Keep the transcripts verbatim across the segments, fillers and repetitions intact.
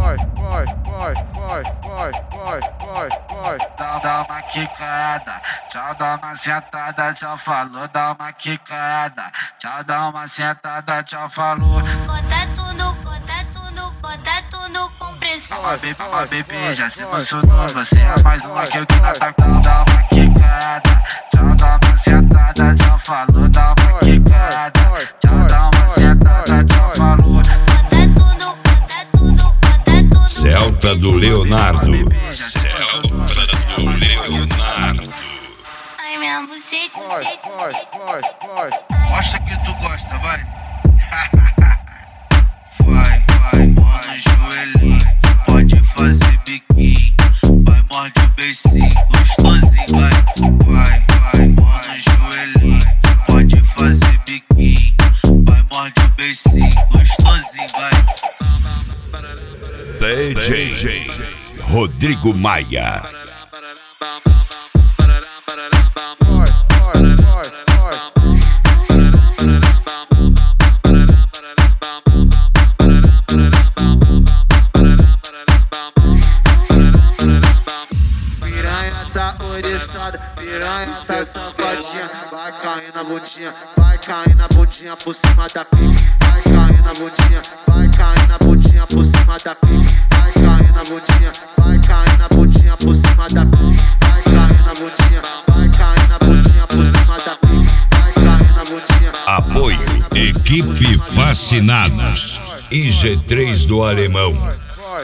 vai, vai, vai, vai, vai, vai, vai, vai. Dá, dá uma quicada, tchau, dá uma sentada, tchau, falou, dá uma quicada, tchau, dá uma sentada, tchau, falou. Bota tudo, bota tudo, bota tudo com pressão. Ó, bebê, ó, bebê, já se emocionou, você é mais uma que eu que na tua. Dá uma quicada, tchau, dá uma sentada, tchau, falou, dá uma quicada, tchau, dá uma sentada, tchau, falou. Bota tudo, bota tudo, bota tudo. Celta do Leonardo. Celta do Leonardo. Ai, minha bucete, Vai, bucete, vai, vai, vai. Mostra que tu gosta, vai. Vai, vai, morde o joelhinho, pode fazer biquinho. Vai, morde o beicinho, gostosinho, vai. Vai, vai, morde o joelhinho, pode fazer biquinho. Vai, morde o beicinho, gostosinho, vai. D J Rodrigo Maia. Vai, vai, vai, vai. Piranha tá oriçada, piranha tá safadinha. Vai cair na bundinha, vai cair na bundinha por cima da pica. Vai cair na bundinha, vai cair na bundinha por cima da pica. Vai cair na bundinha, vai cair na bundinha por cima da pica. Vai cair na bundinha, vai cair na bundinha por cima da pica. Vai cair na bundinha. Apoio Equipe Fascinados I G três do Alemão. Vai.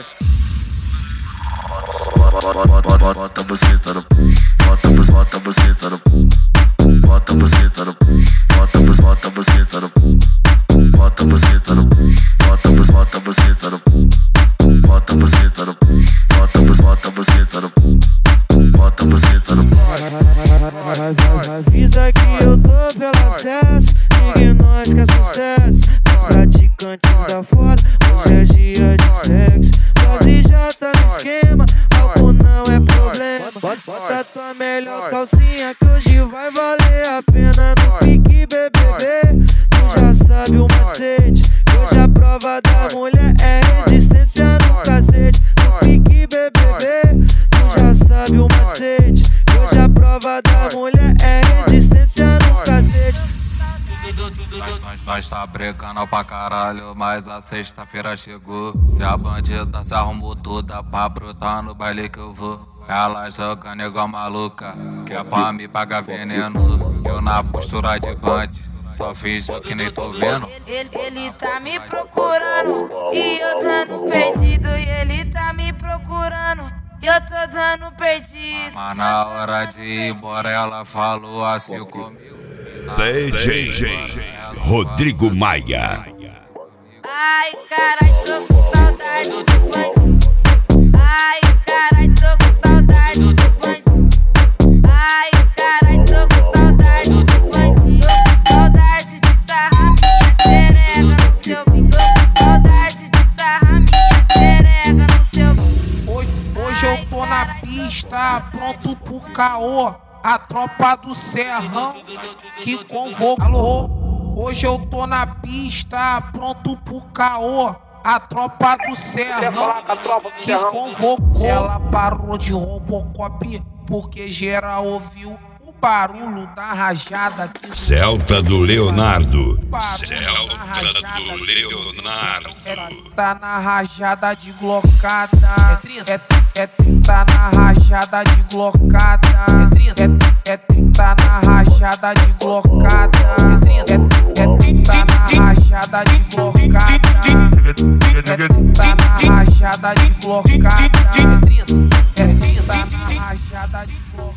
Bota a buceta no, bota a buceta, bota a buceta no, bota a buceta no, bota a buceta, bota a buceta no, bota a buceta no, bota a buceta, bota a buceta no, bota a buceta no, bota a buceta no, bota a buceta no. Avisa que eu tô pelo acesso, ninguém nós quer sucesso. Mas praticantes da foda, hoje é dia de sexo. Quase já tá no esquema, álcool não é problema. Bota, bota tua melhor calcinha que hoje vai valer a pena. No pique B B B, tu já sabe o macete. Que hoje a prova da mulher é resistência no cacete. No pique B B B, tu já sabe o macete. Que hoje a prova da mulher é resistência no cacete. Nós, nós tá brecando pra caralho, mas a sexta-feira chegou. E a bandida se arrumou toda pra brotar no baile que eu vou. Ela jogando igual maluca, que é pra me pagar veneno. Eu na postura de band, só fiz o que nem tô vendo. Ele, ele tá me procurando e eu dando perdido. E ele tá me procurando e eu tô dando perdido. Mas na hora de ir embora ela falou assim comigo. D J Rodrigo Maia. Ai, carai, tô com saudade do bandido. Ai, carai, tô com saudade do bandido. Ai, carai, tô com saudade do bandido. Tô com saudade de sarrar minha xereca no seu bico. Tô com saudade de sarrar minha xereca no seu bico. Hoje, hoje eu tô na pista, pronto pro caô. A tropa do Serrão que convocou. Alô, hoje eu tô na pista, pronto pro caô. A tropa do Serrão que convocou. Se ela parou de Robocop, porque geral ouviu o barulho da rajada que... Celta do Leonardo. Celta do Leonardo. Tá na rajada de glocada. É trinta, é, é trinta na rajada de glocada. É trinta, é trinta na rajada de glocada. É trinta, é trinta na rajada de glocada. É trinta na rajada de glocada. É trinta, é trinta na rajada de glocada.